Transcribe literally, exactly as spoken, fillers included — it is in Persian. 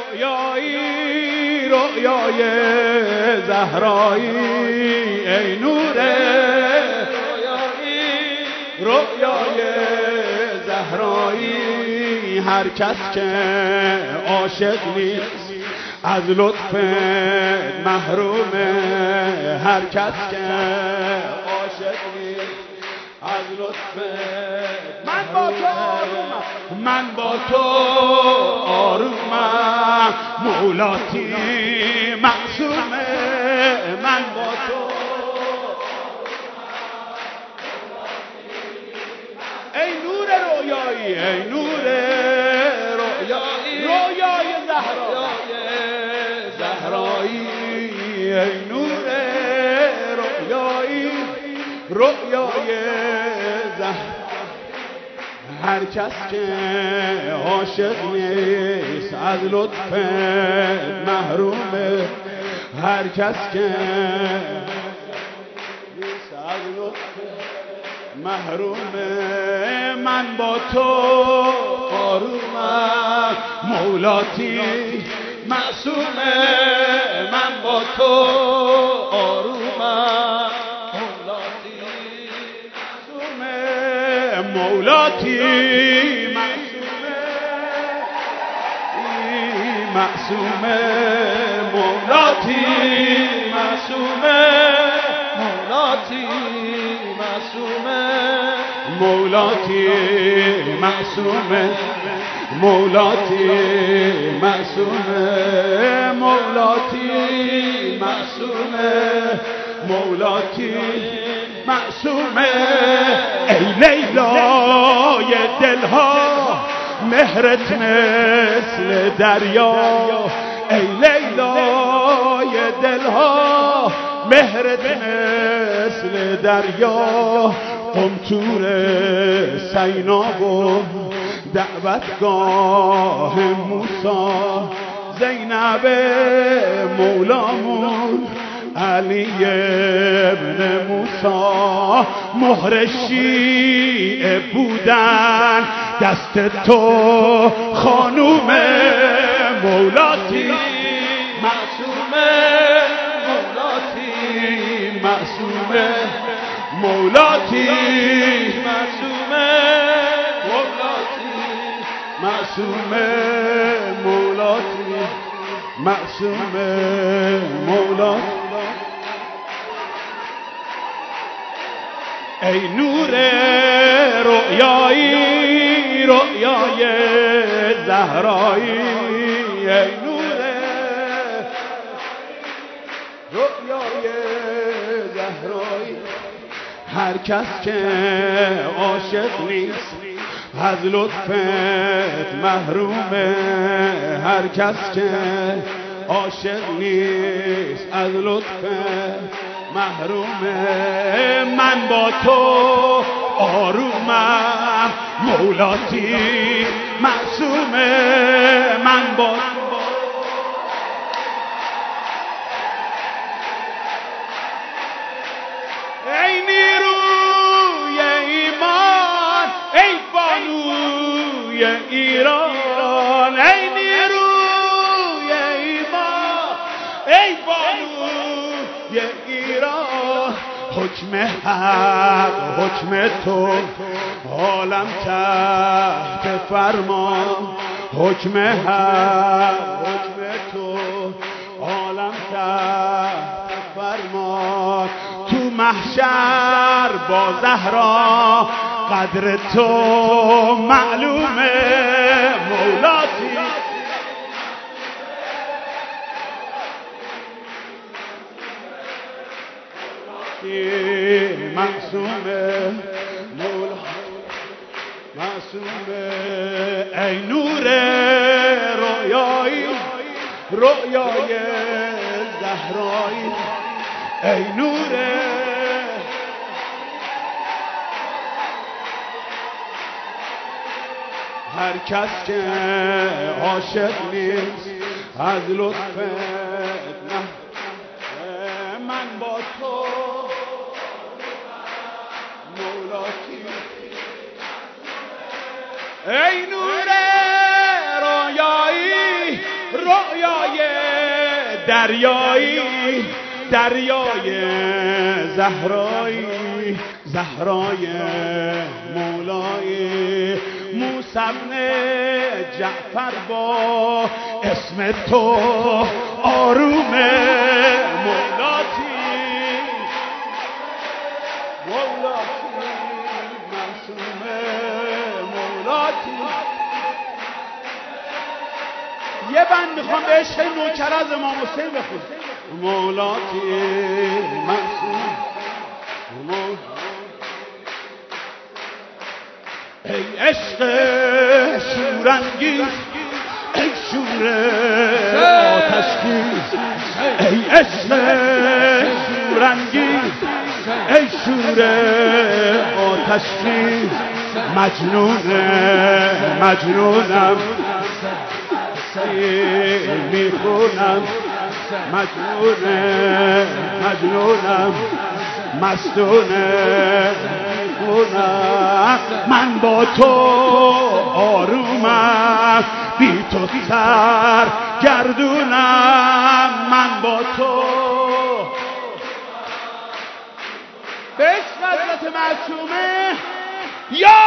رؤیایی رؤیای زهرایی ای نور رؤیایی رؤیای زهرایی هر کس که عاشق نیست از لطف محرومه هر کس که عاشق نیست از لطف من با تو آرومم من با تو آرومم مولاتی معصومه من با تو ای نور رویایی ای نور رویایی رویای زهرایی زهرایی ای نور رویایی رویای زهرایی هر کس که عاشق نیست از لطف محرومه هر کس که نیست از لطف محرومه من با تو آرومم مولاتی معصومه من با تو آرومم مولاتی معصومه مولاتی معصومه معصومه مولاتی معصومه مولاتی معصومه مولاتی معصومه مولاتی معصومه مولاتی معصومه مولاتی معصومه ای لیلای دلها مهرت مثل دریا ای لیلای دلها مهرت مثل دریا قمطور سینا و دعوتگاه موسی زینب مولامون علی ابن موسی مهر شیعه بودن دست تو خانوم مولاتی معصومه مولاتی معصومه مولاتی معصومه مولاتی معصومه مولاتی معصومه مولاتی ای نور رؤیایی رؤیای زهرایی ای نور رؤیای زهرایی هر کس که عاشق نیست از لطفت محرومه هر کس که عاشق نیست از لطفت محرومه من با تو آرومم مولاتی معصومه من با ای نیروی ایمان ای بانوی ایران ای نیروی ایمان ای بانوی ایران حکم حق حکم تو عالم تحت فرمان حکم حق حکم تو عالم تحت فرمان تو محشر با زهرا قدر تو معلومه مولاتی معصومه مولاتی معصومه ای نور رویایی رویای زهرایی ای نور هر کس که عاشق نیست از لطفت نه من با تو مولاتی ای نور رویایی رؤیای دریایی دریای زهرایی زهرای مولای موسی بن جعفر با اسم تو آروم مولاتی مولاتی معصوم مولاتی. یه بند میخوام به عشق نوکر از امام حسین بخونم. مولاتی معصوم مولاتی. ای عشق شورانگیز ای شور آتشخیز ای عشق شورانگیز ای شور آتشخیز مجنون مجنونم میخونم مجنون مجنونم مستونه میخونم من با تو آرومم بی تو سر گردونم من با تو به عشق حضرت معصومه یا